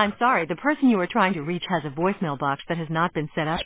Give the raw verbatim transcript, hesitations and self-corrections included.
I'm sorry, the person you are trying to reach has a voicemail box that has not been set up.